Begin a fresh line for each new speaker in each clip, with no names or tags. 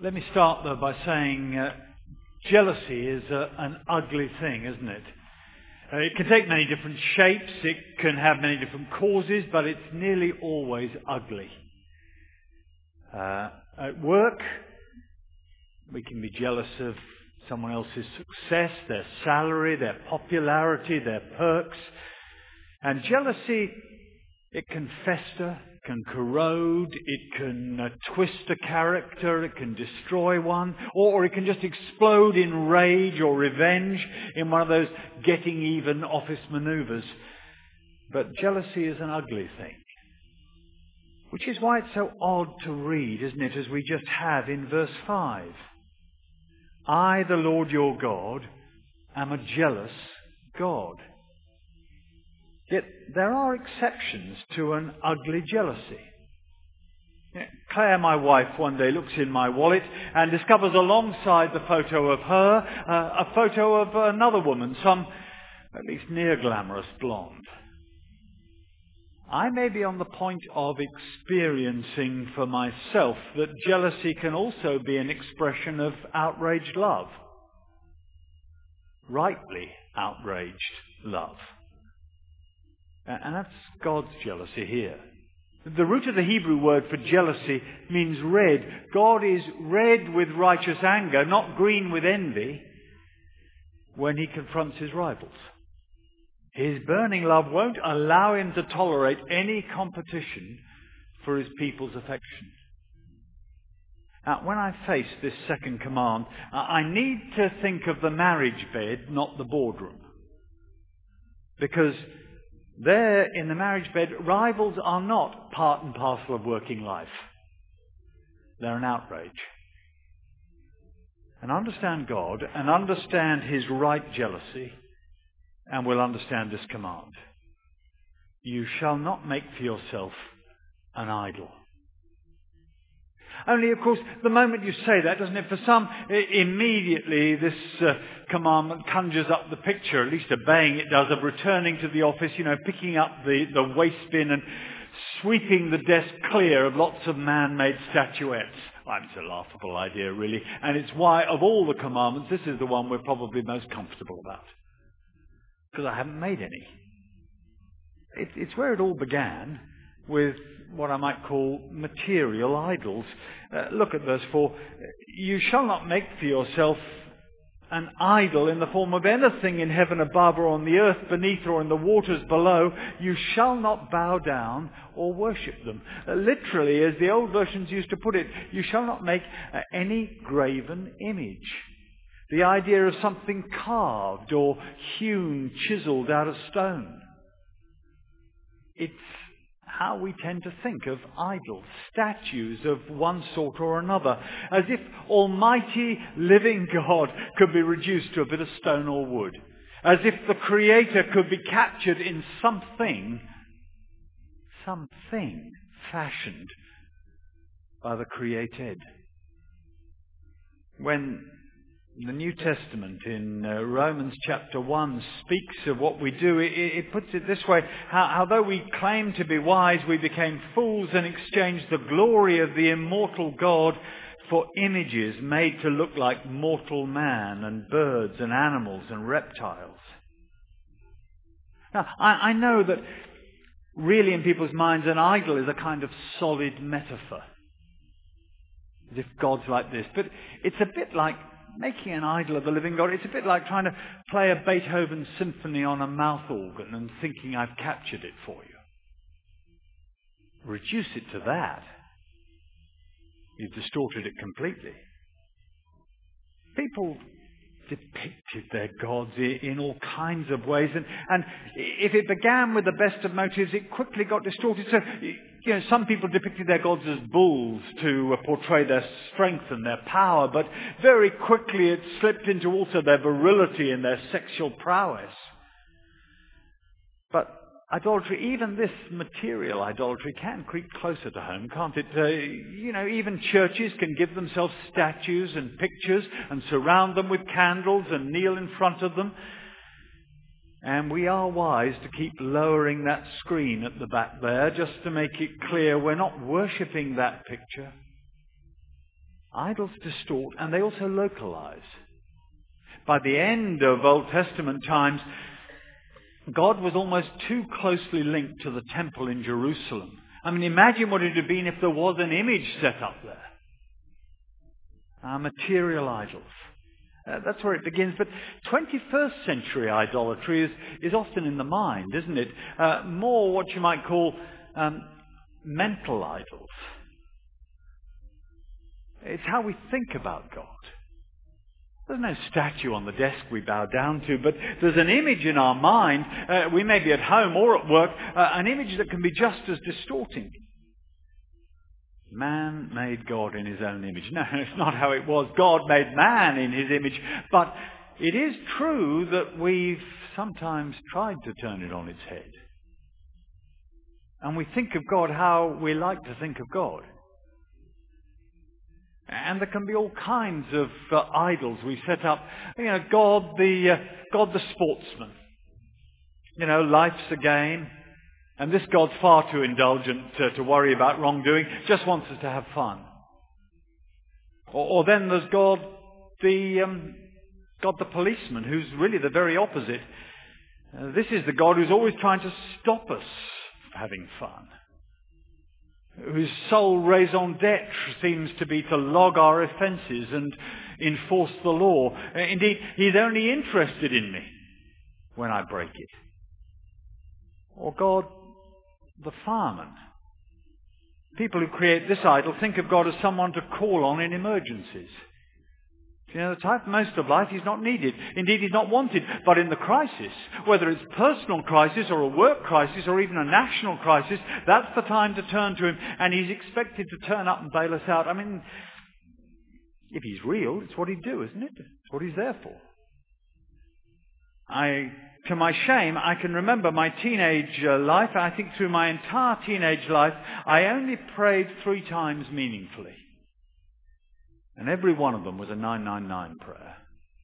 Let me start though by saying jealousy is an ugly thing, isn't it? It can take many different shapes, it can have many different causes, but it's nearly always ugly. At work, we can be jealous of someone else's success, their salary, their popularity, their perks. And jealousy, it can fester, can corrode, it can twist a character, it can destroy one, or it can just explode in rage or revenge in one of those getting even office maneuvers. But jealousy is an ugly thing. Which is why it's so odd to read, isn't it, as we just have in verse 5. I, the Lord your God, am a jealous God. Yet there are exceptions to an ugly jealousy. Claire, my wife, one day looks in my wallet and discovers alongside the photo of her a photo of another woman, some at least near glamorous blonde. I may be on the point of experiencing for myself that jealousy can also be an expression of outraged love. Rightly outraged love. And that's God's jealousy here. The root of the Hebrew word for jealousy means red. God is red with righteous anger, not green with envy, when he confronts his rivals. His burning love won't allow him to tolerate any competition for his people's affection. Now, when I face this second command, I need to think of the marriage bed, not the boardroom. Because there, in the marriage bed, rivals are not part and parcel of working life. They're an outrage. And understand God and understand his right jealousy, and we'll understand this command. You shall not make for yourself an idol. Only, of course, the moment you say that, doesn't it, for some, immediately this commandment conjures up the picture, at least obeying it does, of returning to the office, picking up the waste bin and sweeping the desk clear of lots of man-made statuettes. It's a laughable idea, really. And it's why, of all the commandments, this is the one we're probably most comfortable about. Because I haven't made any. It's where it all began, with what I might call material idols. Look at verse 4. You shall not make for yourself an idol in the form of anything in heaven above or on the earth beneath or in the waters below. You shall not bow down or worship them. Literally, as the old versions used to put it, you shall not make any graven image. The idea of something carved or hewn, chiseled out of stone. It's how we tend to think of idols, statues of one sort or another, as if Almighty living God could be reduced to a bit of stone or wood, as if the Creator could be captured in something fashioned by the created. When the New Testament in Romans chapter 1 speaks of what we do, it puts it this way, how though we claim to be wise, we became fools and exchanged the glory of the immortal God for images made to look like mortal man and birds and animals and reptiles. Now, I know that really in people's minds an idol is a kind of solid metaphor, as if God's like this. But it's a bit like making an idol of the living God. It's a bit like trying to play a Beethoven symphony on a mouth organ and thinking I've captured it for you. Reduce it to that, you've distorted it completely. People depicted their gods in all kinds of ways, and if it began with the best of motives, it quickly got distorted. So, some people depicted their gods as bulls to portray their strength and their power, but very quickly it slipped into also their virility and their sexual prowess. But idolatry, even this material idolatry, can creep closer to home, can't it? Even churches can give themselves statues and pictures and surround them with candles and kneel in front of them. And we are wise to keep lowering that screen at the back there just to make it clear we're not worshipping that picture. Idols distort and they also localize. By the end of Old Testament times, God was almost too closely linked to the temple in Jerusalem. I mean, imagine what it would have been if there was an image set up there. Material idols. That's where it begins. But 21st century idolatry is often in the mind, isn't it? More what you might call mental idols. It's how we think about God. There's no statue on the desk we bow down to, but there's an image in our mind, we may be at home or at work, an image that can be just as distorting. Man made God in his own image. No, it's not how it was. God made man in his image. But it is true that we've sometimes tried to turn it on its head. And we think of God how we like to think of God. And there can be all kinds of idols we set up. God the sportsman. Life's a game. And this God's far too indulgent to worry about wrongdoing. Just wants us to have fun. Or then there's God the policeman, who's really the very opposite. This is the God who's always trying to stop us having fun. Whose sole raison d'etre seems to be to log our offences and enforce the law. Indeed, he's only interested in me when I break it. Or God, the fireman. People who create this idol think of God as someone to call on in emergencies. The type most of life, he's not needed. Indeed, he's not wanted. But in the crisis, whether it's a personal crisis or a work crisis or even a national crisis, that's the time to turn to him. And he's expected to turn up and bail us out. I mean, if he's real, it's what he'd do, isn't it? It's what he's there for. To my shame, I can remember my teenage life. I think through my entire teenage life, I only prayed 3 times meaningfully. And every one of them was a 999 prayer.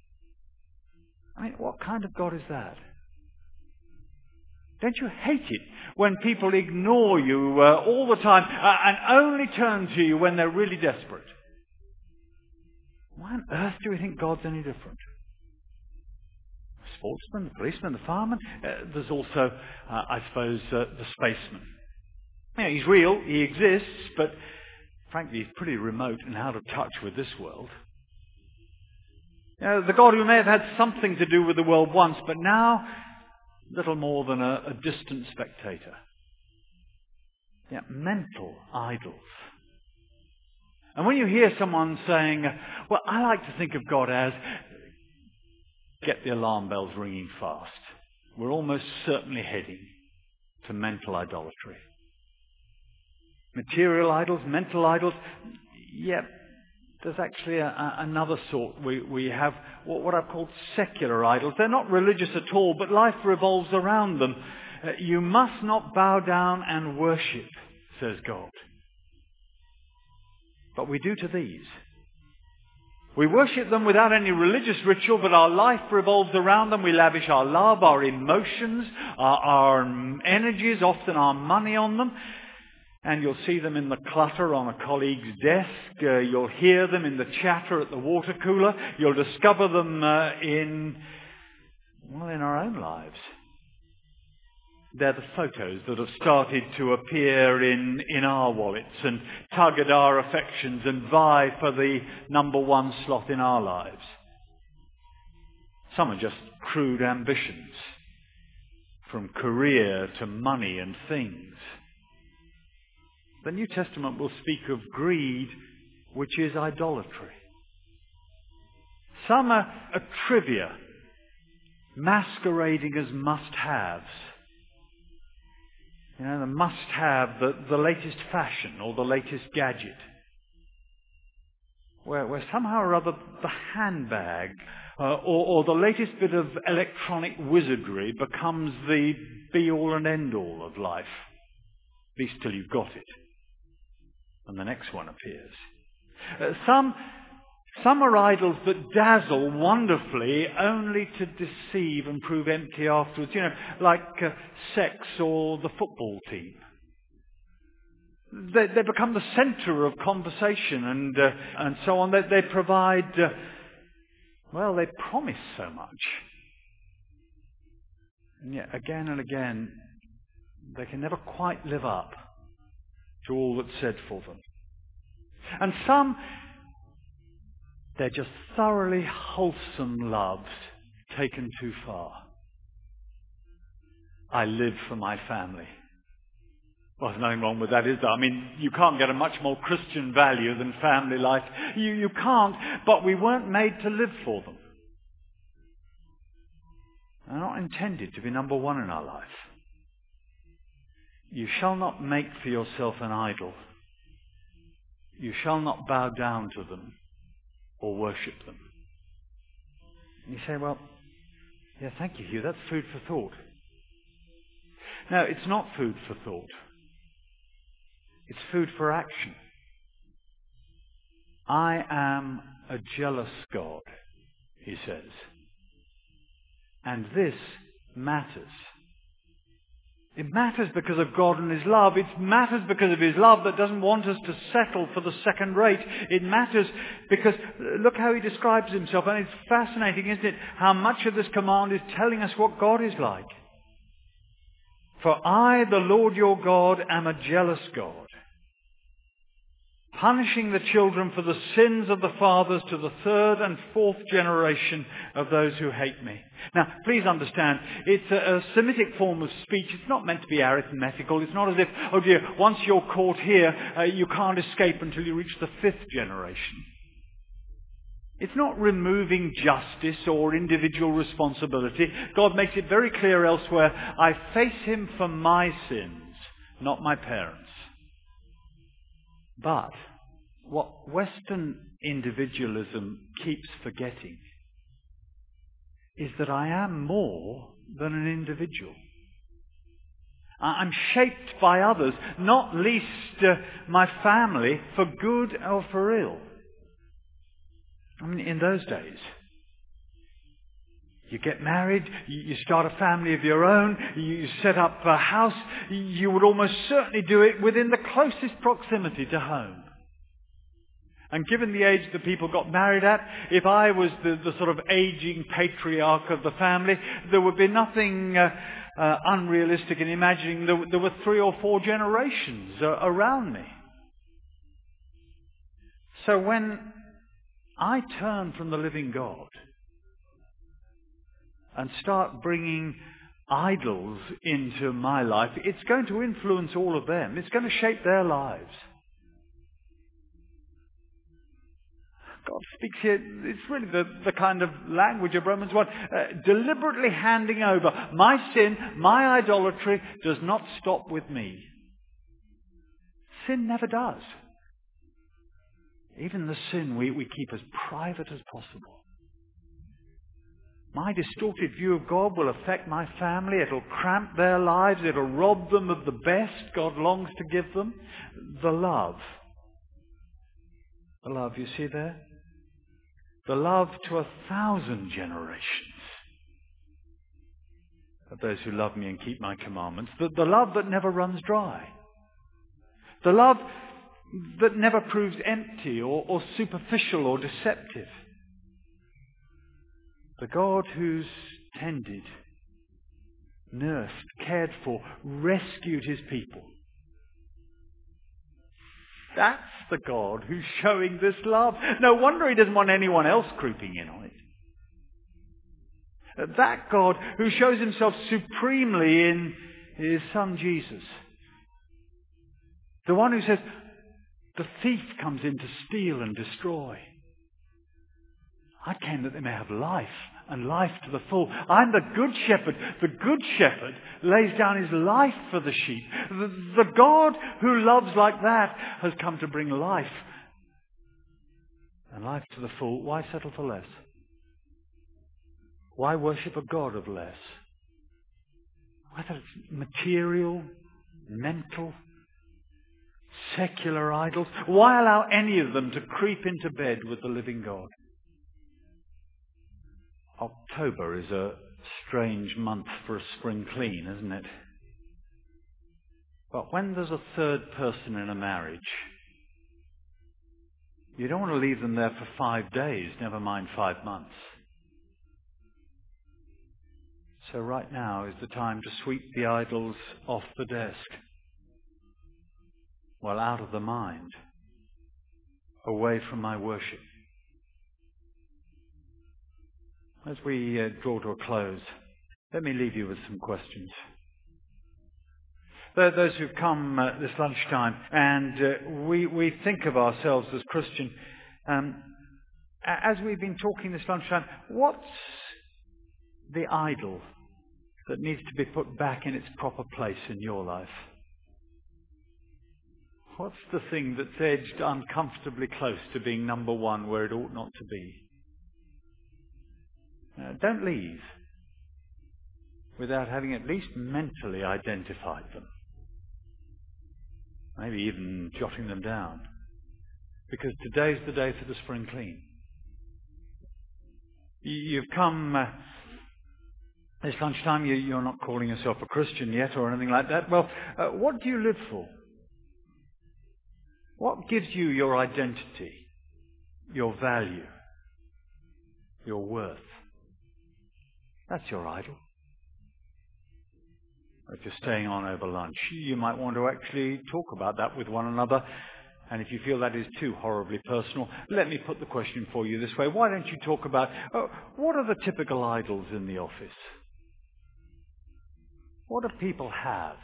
I mean, what kind of God is that? Don't you hate it when people ignore you all the time and only turn to you when they're really desperate? Why on earth do we think God's any different? The sportsman, the policeman, the fireman. There's also, I suppose, the spaceman. He's real, he exists, but frankly, he's pretty remote and out of touch with this world. The God who may have had something to do with the world once, but now little more than a distant spectator. Mental idols. And when you hear someone saying, well, I like to think of God as, get the alarm bells ringing fast. We're almost certainly heading to mental idolatry. Material idols, mental idols. There's actually another sort. We have what I've called secular idols. They're not religious at all, but life revolves around them. You must not bow down and worship, says God. But we do to these. We worship them without any religious ritual, but our life revolves around them. We lavish our love, our emotions, our energies, often our money on them. And you'll see them in the clutter on a colleague's desk. You'll hear them in the chatter at the water cooler. You'll discover them in our own lives. They're the photos that have started to appear in our wallets and tug at our affections and vie for the number 1 slot in our lives. Some are just crude ambitions, from career to money and things. The New Testament will speak of greed, which is idolatry. Some are trivia, masquerading as must-haves. The must-have, the latest fashion or the latest gadget. Where somehow or other the handbag or the latest bit of electronic wizardry becomes the be-all and end-all of life. At least till you've got it. And the next one appears. Some are idols that dazzle wonderfully only to deceive and prove empty afterwards. Like sex or the football team. They become the centre of conversation and so on. They provide, they promise so much. And yet, again and again, they can never quite live up to all that's said for them. And some, they're just thoroughly wholesome loves taken too far. I live for my family. Well, there's nothing wrong with that, is there? I mean, you can't get a much more Christian value than family life. You can't, but we weren't made to live for them. They're not intended to be number one in our life. You shall not make for yourself an idol. You shall not bow down to them or worship them. And you say, well, yeah, thank you, Hugh. That's food for thought. No, it's not food for thought. It's food for action. I am a jealous God, he says. And this matters. It matters because of God and his love. It matters because of his love that doesn't want us to settle for the second rate. It matters because look how he describes himself. And it's fascinating, isn't it? How much of this command is telling us what God is like. For I, the Lord your God, am a jealous God, punishing the children for the sins of the fathers to the third and fourth generation of those who hate me. Now, please understand, it's a Semitic form of speech. It's not meant to be arithmetical. It's not as if, oh dear, once you're caught here, you can't escape until you reach the fifth generation. It's not removing justice or individual responsibility. God makes it very clear elsewhere, I face him for my sins, not my parents. But what Western individualism keeps forgetting is that I am more than an individual. I'm shaped by others, not least my family, for good or for ill. I mean, in those days, you get married, you start a family of your own, you set up a house, you would almost certainly do it within the closest proximity to home. And given the age that people got married at, if I was the sort of aging patriarch of the family, there would be nothing unrealistic in imagining there were 3 or 4 generations around me. So when I turn from the living God and start bringing idols into my life, it's going to influence all of them. It's going to shape their lives. God speaks here, it's really the kind of language of Romans 1, deliberately handing over. My sin, my idolatry does not stop with me. Sin never does. Even the sin we keep as private as possible. My distorted view of God will affect my family. It'll cramp their lives. It'll rob them of the best God longs to give them. The love. The love, you see there? The love to 1,000 generations of those who love me and keep my commandments. The love that never runs dry. The love that never proves empty or superficial or deceptive. The God who's tended, nursed, cared for, rescued his people. That's the God who's showing this love. No wonder he doesn't want anyone else creeping in on it. That God who shows himself supremely in his Son Jesus. The one who says, the thief comes in to steal and destroy. I came that they may have life, and life to the full. I'm the good shepherd. The good shepherd lays down his life for the sheep. The God who loves like that has come to bring life. And life to the full. Why settle for less? Why worship a God of less? Whether it's material, mental, secular idols, why allow any of them to creep into bed with the living God? October is a strange month for a spring clean, isn't it? But when there's a third person in a marriage, you don't want to leave them there for 5 days, never mind 5 months. So right now is the time to sweep the idols off the desk. Well, out of the mind, away from my worship. As we draw to a close, let me leave you with some questions. Those who've come this lunchtime, and we think of ourselves as Christian, as we've been talking this lunchtime, what's the idol that needs to be put back in its proper place in your life? What's the thing that's edged uncomfortably close to being number one where it ought not to be? Don't leave without having at least mentally identified them. Maybe even jotting them down. Because today's the day for the spring clean. You've come this lunchtime, you're not calling yourself a Christian yet or anything like that. Well, what do you live for? What gives you your identity, your value, your worth? That's your idol. If you're staying on over lunch, you might want to actually talk about that with one another. And if you feel that is too horribly personal, let me put the question for you this way. Why don't you talk about what are the typical idols in the office? What do people have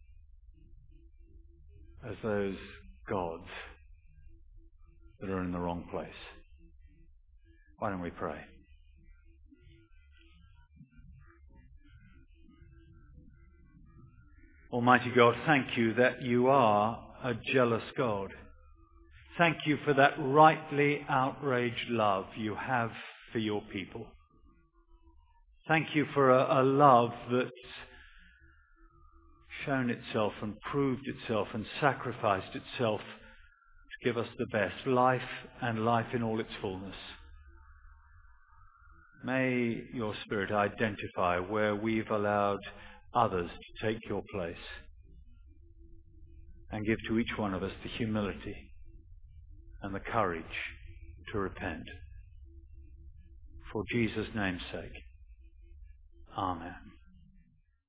as those gods that are in the wrong place? Why don't we pray? Almighty God, thank you that you are a jealous God. Thank you for that rightly outraged love you have for your people. Thank you for a love that's shown itself and proved itself and sacrificed itself to give us the best, life and life in all its fullness. May your Spirit identify where we've allowed others to take your place and give to each one of us the humility and the courage to repent. For Jesus' name's sake. Amen.